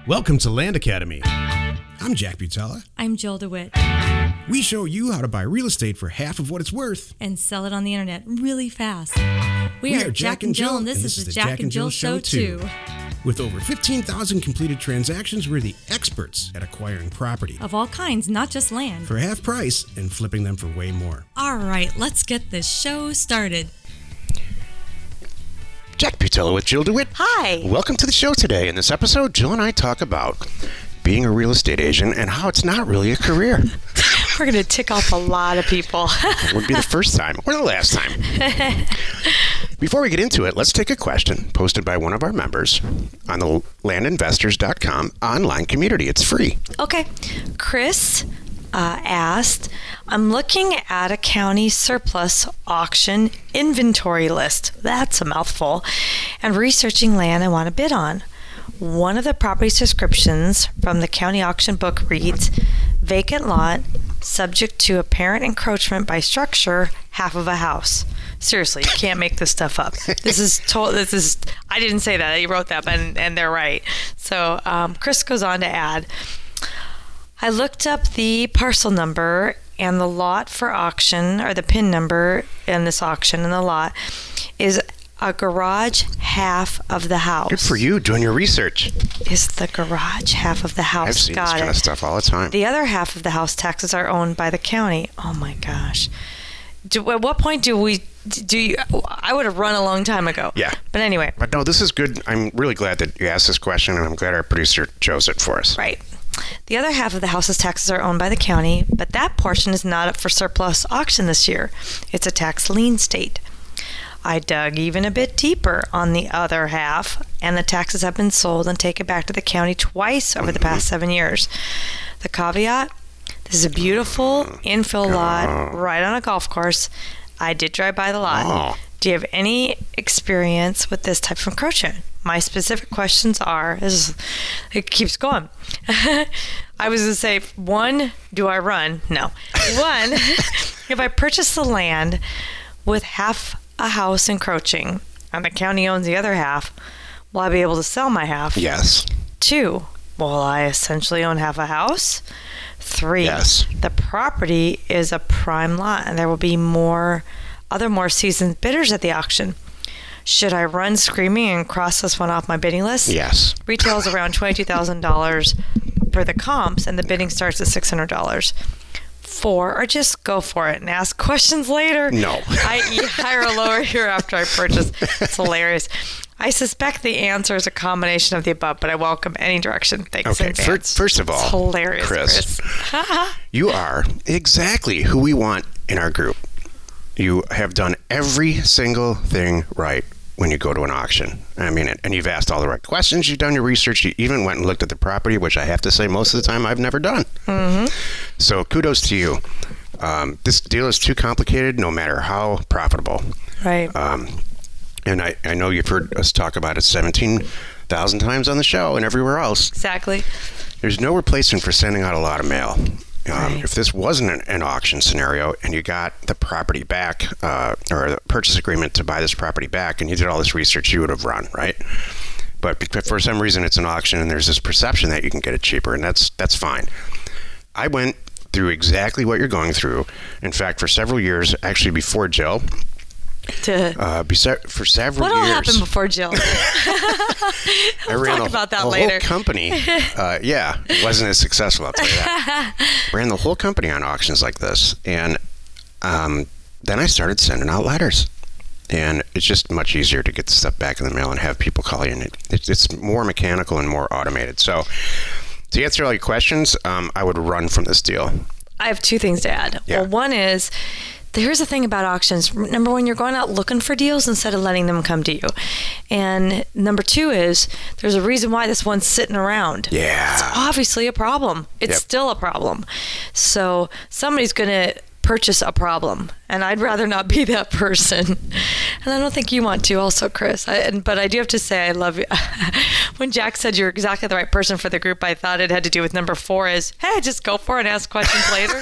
Welcome to Land Academy. I'm Jack Butala. I'm Jill DeWitt. We show you how to buy real estate for half of what it's worth. And sell it on the internet really fast. We are Jack and Jill, and this is the Jack and Jill Show 2. With over 15,000 completed transactions, we're the experts at acquiring property. Of all kinds, not just land. For half price and flipping them for way more. All right, let's get this show started. Jack Butala with Jill DeWitt. Hi. Welcome to the show today. In this episode, Jill and I talk about being a real estate agent and how it's not really a career. We're going to tick off a lot of people. It would be the first time or the last time. Before we get into it, let's take a question posted by one of our members on the landinvestors.com online community. It's free. Okay. Chris asked, I'm looking at a county surplus auction inventory list. That's a mouthful. And researching land I want to bid on. One of the property's descriptions from the county auction book reads, vacant lot, subject to apparent encroachment by structure, half of a house. Seriously, you can't make this stuff up. This is I didn't say that. He wrote that, and they're right. So Chris goes on to add, I looked up the parcel number and the lot for auction, or the PIN number in this auction, and the lot is a garage half of the house. Good for you doing your research. Is the garage half of the house? I've seen this kind of stuff all the time. The other half of the house taxes are owned by the county. Oh my gosh. At what point do you? I would have run a long time ago. Yeah. But anyway. But no, this is good. I'm really glad that you asked this question, and I'm glad our producer chose it for us. Right. The other half of the house's taxes are owned by the county, but that portion is not up for surplus auction this year. It's a tax lien state. I dug even a bit deeper on the other half, and the taxes have been sold and taken back to the county twice over the past 7 years. The caveat, this is a beautiful infill lot right on a golf course. I did drive by the lot. Oh. Do you have any experience with this type of encroachment? My specific questions are, it keeps going. I was going to say, 1, do I run? No. 1, if I purchase the land with half a house encroaching and the county owns the other half, will I be able to sell my half? Yes. 2, will I essentially own half a house? 3, yes. The property is a prime lot and there will be more seasoned bidders at the auction. Should I run screaming and cross this one off my bidding list? Yes. Retail is around $22,000 for the comps, and the bidding starts at $600. 4, or just go for it and ask questions later. No. I hire a lower here after I purchase. It's hilarious. I suspect the answer is a combination of the above, but I welcome any direction. Thanks in advance. First of all, it's hilarious, Chris. You are exactly who we want in our group. You have done every single thing right when you go to an auction. I mean, and you've asked all the right questions. You've done your research. You even went and looked at the property, which I have to say most of the time I've never done. Mm-hmm. So kudos to you. This deal is too complicated, no matter how profitable. Right. And I know you've heard us talk about it 17,000 times on the show and everywhere else. Exactly. There's no replacement for sending out a lot of mail. Right. If this wasn't an auction scenario and you got the property back or the purchase agreement to buy this property back and you did all this research, you would have run, right? But for some reason it's an auction and there's this perception that you can get it cheaper, and that's fine. I went through exactly what you're going through. In fact, for several years, actually before Jill, for several What'll years. happen before Jill? We'll talk about that later. The whole company, it wasn't as successful, I'll tell you that. Ran the whole company on auctions like this. And then I started sending out letters. And it's just much easier to get the stuff back in the mail and have people call you. And it's more mechanical and more automated. So to answer all your questions, I would run from this deal. I have 2 things to add. Yeah. Well, one is, here's the thing about auctions. Number 1, you're going out looking for deals instead of letting them come to you. And number 2 is, there's a reason why this one's sitting around. Yeah. It's obviously a problem. It's still a problem. So somebody's going to purchase a problem, and I'd rather not be that person. And I don't think you want to also, Chris. But I do have to say I love you. When Jack said you're exactly the right person for the group, I thought it had to do with number 4 is, hey, just go for it and ask questions later.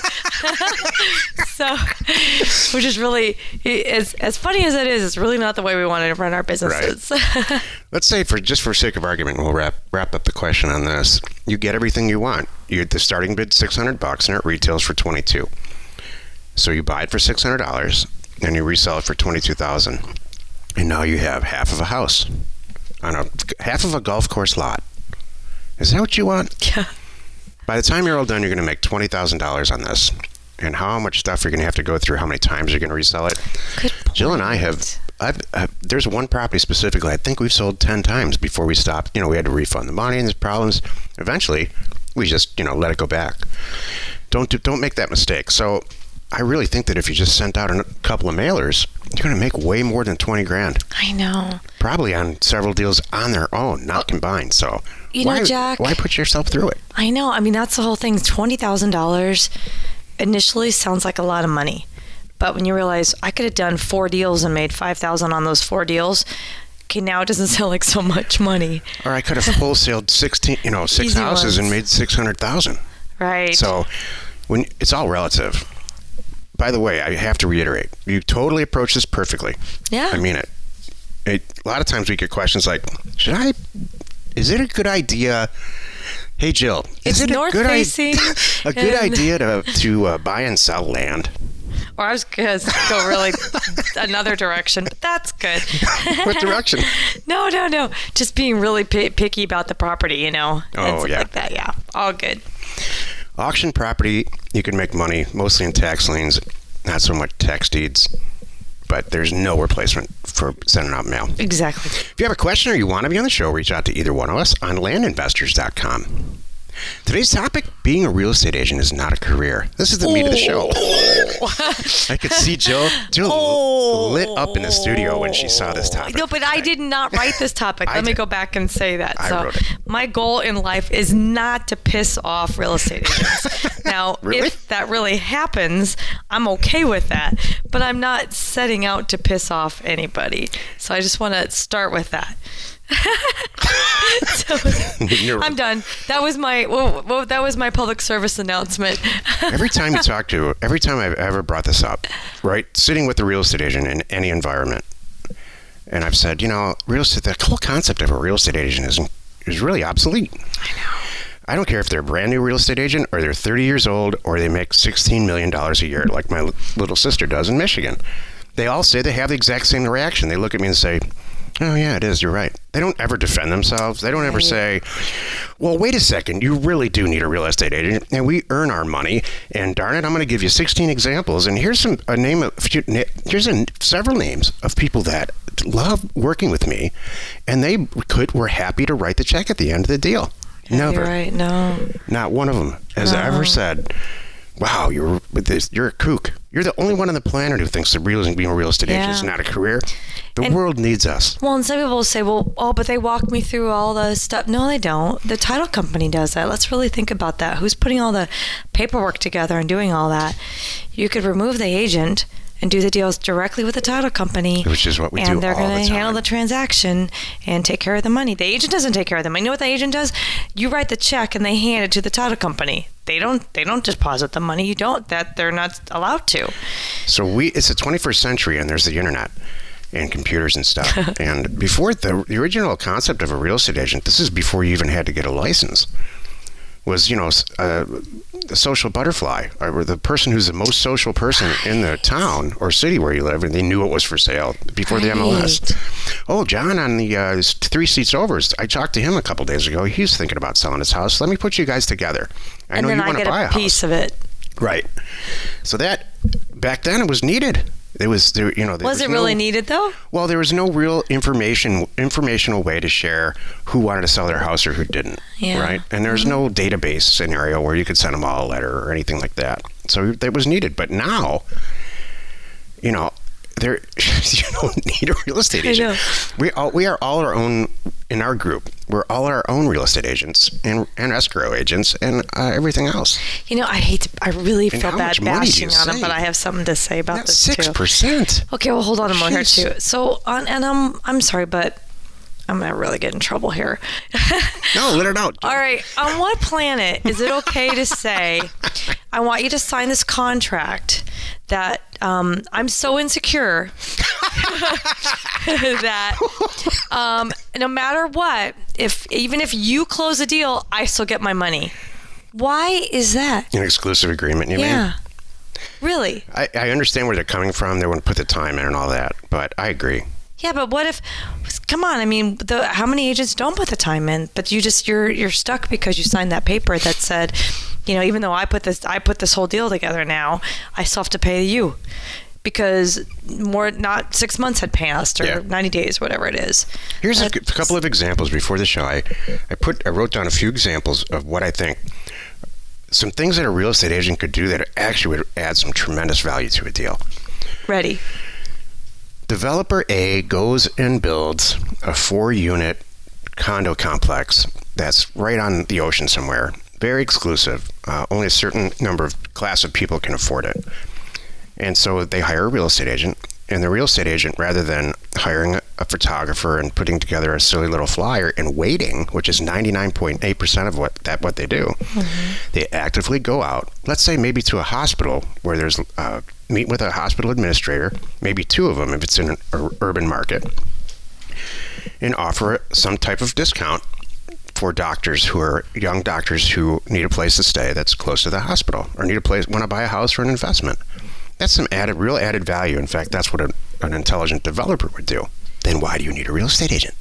So, which is really, as funny as it is, it's really not the way we want to run our businesses. Right. Let's say, for sake of argument, we'll wrap up the question on this. You get everything you want. The starting bid $600 and it retails for $22,000. So you buy it for $600 and you resell it for $22,000, and now you have half of a house on half of a golf course lot. Is that what you want? Yeah. By the time you're all done, you're going to make $20,000 on this. And how much stuff you're going to have to go through, how many times you're going to resell it. Good point. Jill and I have, there's one property specifically, I think we've sold 10 times before we stopped. We had to refund the money and there's problems. Eventually, we just, let it go back. Don't make that mistake. So I really think that if you just sent out a couple of mailers, you're going to make way more than $20,000. I know. Probably on several deals on their own, not combined. So Jack, why put yourself through it? I know. I mean, that's the whole thing. $20,000 initially sounds like a lot of money, but when you realize I could have done 4 deals and made $5,000 on those 4 deals, okay, now it doesn't sound like so much money. Or I could have wholesaled 6 Easy houses ones. and made $600,000. Right. So it's all relative. By the way, I have to reiterate, you totally approach this perfectly. Yeah. I mean it. A lot of times we get questions like, is it a good idea? Hey, Jill, is it north facing a good idea to buy and sell land? Or I was going to go really another direction, but that's good. What direction? No. Just being really picky about the property, Oh, and yeah. like that, yeah. All good. Auction property, you can make money mostly in tax liens, not so much tax deeds. But there's no replacement for sending out mail. Exactly. If you have a question or you want to be on the show, reach out to either one of us on landinvestors.com. Today's topic, being a real estate agent is not a career. This is the meat of the show. I could see Jill lit up in the studio when she saw this topic. No, but I did not write this topic. Let me go back and say that. I wrote it. My goal in life is not to piss off real estate agents. Now, Really? if that really happens, I'm okay with that. But I'm not setting out to piss off anybody. So I just want to start with that. I'm done. That was my public service announcement. Every time I've ever brought this up, right, sitting with a real estate agent in any environment, and I've said, real estate, the whole concept of a real estate agent is really obsolete. I know. I don't care if they're a brand new real estate agent or they're 30 years old or they make $16 million a year like my little sister does in Michigan. They all say they have the exact same reaction. They look at me and say, oh, yeah, it is. You're right. They don't ever defend themselves. They don't ever say, well, wait a second. You really do need a real estate agent, and we earn our money. And darn it, I'm going to give you 16 examples. And here's several names of people that love working with me, and they were happy to write the check at the end of the deal. Yeah, Never. You're right. No. Not one of them has ever said, wow, you're a kook. You're the only one on the planet who thinks that being a real estate agent is not a career. The world needs us. Well, and some people will say, but they walk me through all the stuff. No, they don't. The title company does that. Let's really think about that. Who's putting all the paperwork together and doing all that? You could remove the agent and do the deals directly with the title company. Which is what we do all the time. And they're going to handle the transaction and take care of the money. The agent doesn't take care of the money. You know what the agent does? You write the check and they hand it to the title company. They don't deposit the money. You don't. That they're not allowed to. So it's the 21st century and there's the internet and computers and stuff. And before the original concept of a real estate agent, this is before you even had to get a license, was, the social butterfly, or the person who's the most social person in the town or city where you live, and they knew it was for sale before the MLS. Oh, John on the 3 seats over, I talked to him a couple days ago. He's thinking about selling his house. Let me put you guys together. I know you want to buy a house. And then I get a piece of it. Right. So that, back then, it was needed. Was it really needed though? Well, there was no real informational way to share who wanted to sell their house or who didn't. Yeah. Right. And there's no database scenario where you could send them all a letter or anything like that. So that was needed. But now, you don't need a real estate agent. We are all our own in our group. We're all our own real estate agents and escrow agents and everything else. I really feel bad bashing on them, but I have something to say about this 6%. Too. Okay, well, hold on a moment here too. So, I'm sorry, but I'm gonna really get in trouble here. No, let it out. All right, on what planet is it okay to say, I want you to sign this contract that I'm so insecure that no matter what, even if you close a deal, I still get my money? Why is that? An exclusive agreement, you mean? Yeah. Really? I understand where they're coming from. They wouldn't put the time in and all that, but I agree. Yeah, but what if? Come on, I mean, how many agents don't put the time in? But you're stuck because you signed that paper that said, even though I put this whole deal together now, I still have to pay you because not 6 months had passed or 90 days, whatever it is. Here's a couple of examples before the show. I wrote down a few examples of what I think. Some things that a real estate agent could do that actually would add some tremendous value to a deal. Ready. Developer A goes and builds a 4-unit condo complex that's right on the ocean somewhere. Very exclusive. Only a certain number of class of people can afford it. And so they hire a real estate agent. And the real estate agent, rather than hiring a photographer and putting together a silly little flyer and waiting, which is 99.8% of what they do, they actively go out, let's say maybe to a hospital where there's meet with a hospital administrator, maybe 2 of them if it's in an urban market, and offer some type of discount for doctors who are young doctors who need a place to stay that's close to the hospital or want to buy a house for an investment. That's some real added value. In fact, that's what an intelligent developer would do. Then why do you need a real estate agent?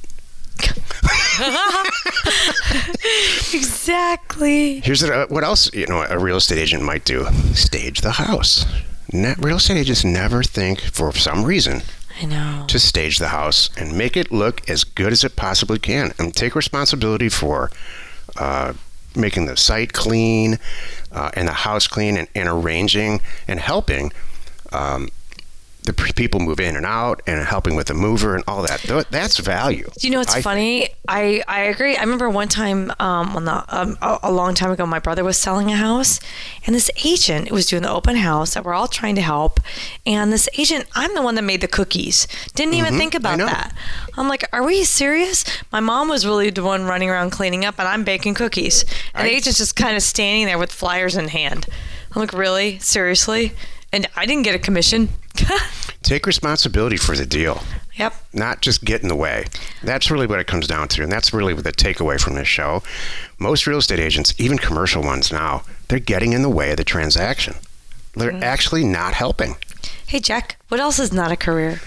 Exactly. Here's what else a real estate agent might do. Stage the house. Real estate agents never think, for some reason, to stage the house and make it look as good as it possibly can and take responsibility for making the site clean and the house clean and arranging and helping the people move in and out and helping with the mover and all that. That's value. Do you know what's funny? I agree. I remember one time a long time ago, my brother was selling a house, and this agent was doing the open house that we're all trying to help. And this agent, I'm the one that made the cookies. Didn't even think about that. I'm like, are we serious? My mom was really the one running around cleaning up, and I'm baking cookies. And the agent's just kind of standing there with flyers in hand. I'm like, really? Seriously? And I didn't get a commission. Take responsibility for the deal. Yep. Not just get in the way. That's really what it comes down to. And that's really the takeaway from this show. Most real estate agents, even commercial ones now, they're getting in the way of the transaction. They're actually not helping. Hey, Jack, what else is not a career?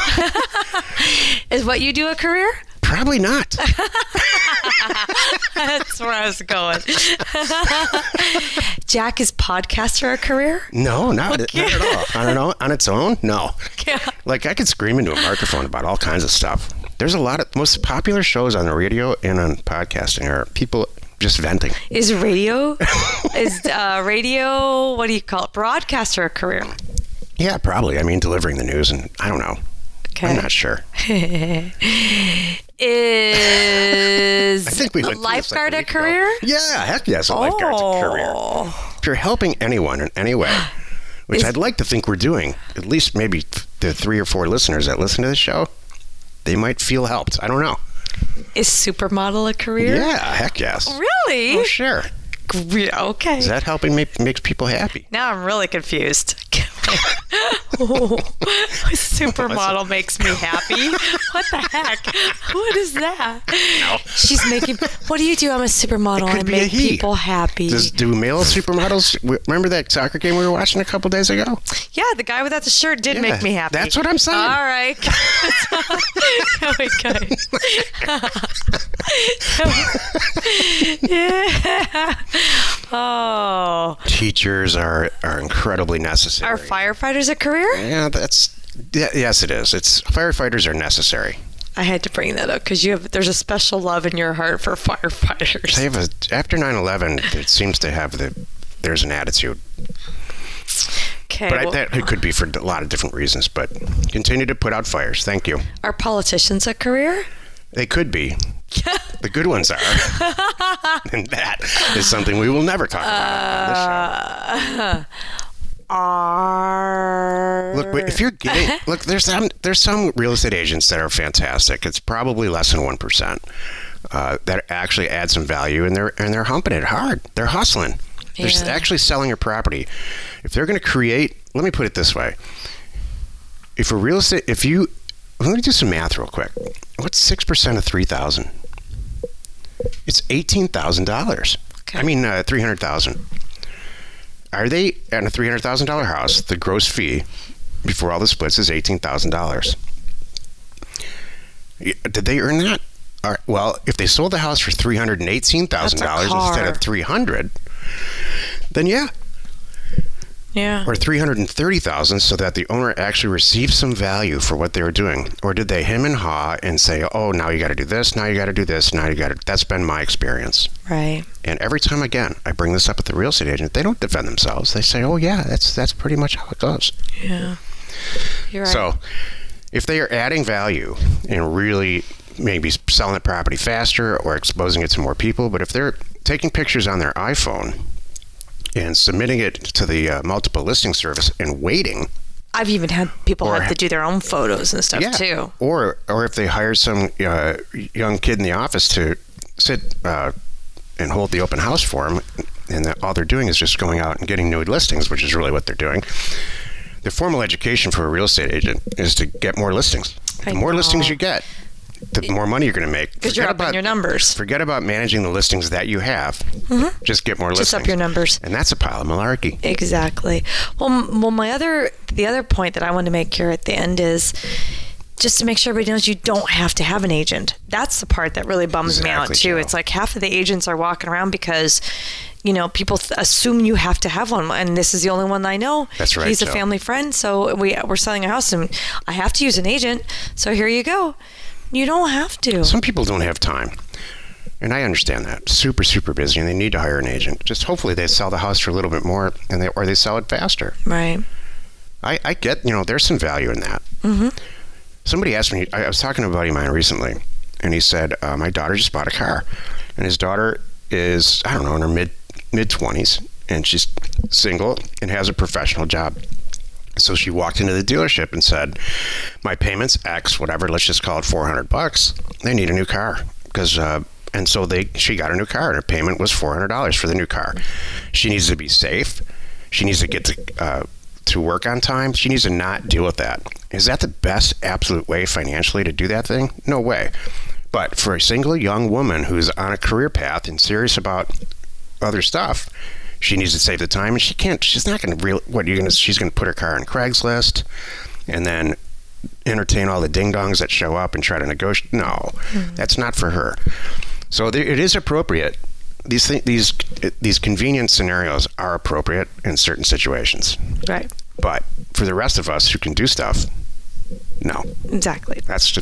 Is what you do a career? Probably not. That's where I was going. Jack, is podcaster a career? No, not at all. I don't know. On its own? No. Yeah. Like, I could scream into a microphone about all kinds of stuff. There's a lot of most popular shows on the radio and on podcasting are people just venting. Is radio, what do you call it, broadcaster a career? Yeah, probably. I mean, delivering the news, and I don't know. Okay. I'm not sure. Is I think we a lifeguard a career? Yeah, heck yes, a lifeguard's a career. If you're helping anyone in any way, which I'd like to think we're doing, at least maybe the 3 or 4 listeners that listen to this show, they might feel helped. I don't know. Is supermodel a career? Yeah, heck yes. Really? Oh, sure. Okay. Is that helping makes people happy? Now I'm really confused. Supermodel makes me happy. What the heck? What is that? No. She's making. What do you do? I'm a supermodel. I make people happy. Do male supermodels? Remember that soccer game we were watching a couple days ago? Yeah, the guy without the shirt did make me happy. That's what I'm saying. All right. Yeah. Oh. Teachers are incredibly necessary. Are firefighters a career? Yeah, yes, it is. Firefighters are necessary. I had to bring that up because there's a special love in your heart for firefighters. They have after 9/11, it seems to have there's an attitude. Okay. But it could be for a lot of different reasons. But continue to put out fires. Thank you. Are politicians a career? They could be. The good ones are. And that is something we will never talk about on this show. Look, if you're getting... Look, there's some real estate agents that are fantastic. It's probably less than 1% that actually add some value, and they're humping it hard. They're hustling. They're actually selling your property. If they're going to create... Let me put it this way. If a real estate... Let me do some math real quick. What's 6% of $3,000? It's $18,000. Okay. I mean, $300,000. Are they at a $300,000 house? The gross fee before all the splits is $18,000. Did they earn that? Well, if they sold the house for $318,000 instead of $300,000, then yeah. Yeah. Or $330,000 so that the owner actually received some value for what they were doing. Or did they hem and haw and say, oh, now you got to do this, now you got to do this, now you got to... That's been my experience. Right. And every time, again, I bring this up with the real estate agent, they don't defend themselves. They say, oh, yeah, that's pretty much how it goes. Yeah. You're right. So if they are adding value and really maybe selling the property faster or exposing it to more people, but if they're taking pictures on their iPhone and submitting it to the multiple listing service and waiting. I've even had people have to do their own photos and stuff too. Or if they hire some young kid in the office to sit and hold the open house for them, and all they're doing is just going out and getting new listings, which is really what they're doing. The formal education for a real estate agent is to get more listings. The more listings you get, the more money you're going to make. Because you're up on your numbers. Forget about managing the listings that you have. Mm-hmm. Just get more listings. Just up your numbers. And that's a pile of malarkey. Exactly. Well, the other point that I want to make here at the end is just to make sure everybody knows you don't have to have an agent. That's the part that really bums me out too. It's like half of the agents are walking around because, people assume you have to have one, and this is the only one I know. That's right. He's a family friend, so we're selling a house, and I have to use an agent. So here you go. You don't have to. Some people don't have time. And I understand that. Super, super busy, and they need to hire an agent. Just hopefully they sell the house for a little bit more, or they sell it faster. Right. I get, there's some value in that. Mm-hmm. Somebody asked me, I was talking to a buddy of mine recently, and he said, my daughter just bought a car. And his daughter is, I don't know, in her mid-20s, and she's single and has a professional job. So she walked into the dealership and said, my payment's X, whatever, let's just call it $400. They need a new car. And so she got a new car, and her payment was $400 for the new car. She needs to be safe. She needs to get to work on time. She needs to not deal with that. Is that the best absolute way financially to do that thing? No way. But for a single young woman who's on a career path and serious about other stuff, she needs to save the time, and she's not going to she's going to put her car on Craigslist and then entertain all the ding-dongs that show up and try to negotiate. No, that's not for her. So it is appropriate. These convenient scenarios are appropriate in certain situations. Right. But for the rest of us who can do stuff, no. Exactly.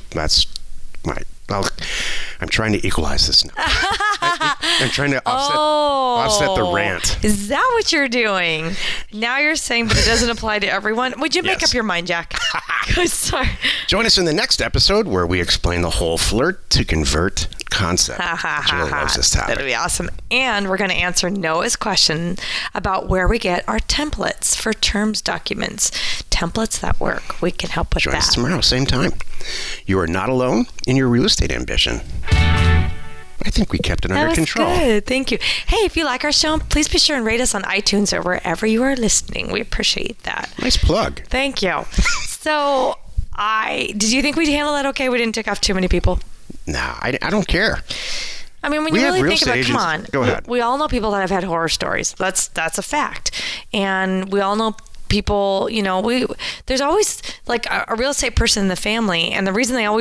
I'm trying to equalize this now. I'm trying to offset the rant. Is that what you're doing? Now you're saying, but it doesn't apply to everyone. Would you make up your mind, Jack? Sorry. Join us in the next episode where we explain the whole flirt to convert concept. Julie loves this topic. That'll be awesome. And we're going to answer Noah's question about where we get our templates for terms documents. Templates that work. We can help with that. Join us tomorrow, same time. You are not alone in your real estate ambition. I think we kept it under control. That was good. Thank you. Hey, if you like our show, please be sure and rate us on iTunes or wherever you are listening. We appreciate that. Nice plug. Thank you. So, did you think we'd handle that okay? We didn't take off too many people? No, I don't care. I mean, when you really think about it, come on. Go ahead. We all know people that have had horror stories. That's a fact. And we all know people, there's always like a real estate person in the family, and the reason they always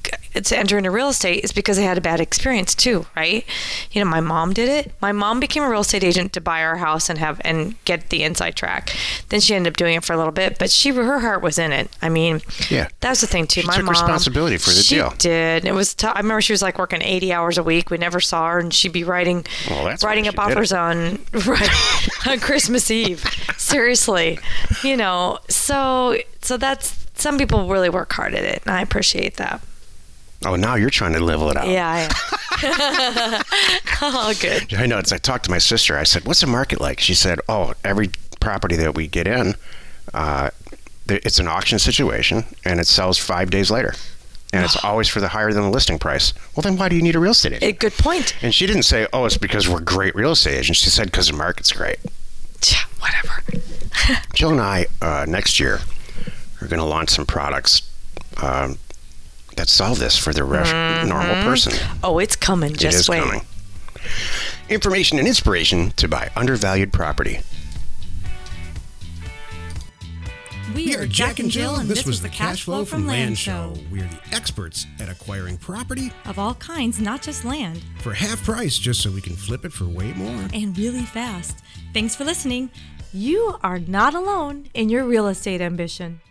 to enter into real estate is because I had a bad experience too, right? You know, my mom did it. My mom became a real estate agent to buy our house and get the inside track. Then she ended up doing it for a little bit, but her heart was in it. I mean, that's the thing too. My mom took responsibility for the deal. She did. It was tough. I remember she was like working 80 hours a week. We never saw her, and she'd be writing up offers on Christmas Eve. Seriously, you know. So that's, some people really work hard at it, and I appreciate that. Oh, now you're trying to level it out. Yeah, I am. Oh, good. I know. I talked to my sister. I said, what's the market like? She said, every property that we get in, it's an auction situation, and it sells 5 days later. And it's always for the higher than the listing price. Well, then why do you need a real estate agent? Good point. And she didn't say, it's because we're great real estate agents. She said, because the market's great. Whatever. Jill and I, next year, are going to launch some products that solve this for the normal person. Oh, it's coming. Just wait. It is coming. Information and inspiration to buy undervalued property. We are Jack and Jill, and this was the Cash Flow from Land Show. We are the experts at acquiring property of all kinds, not just land, for half price, just so we can flip it for way more. And really fast. Thanks for listening. You are not alone in your real estate ambition.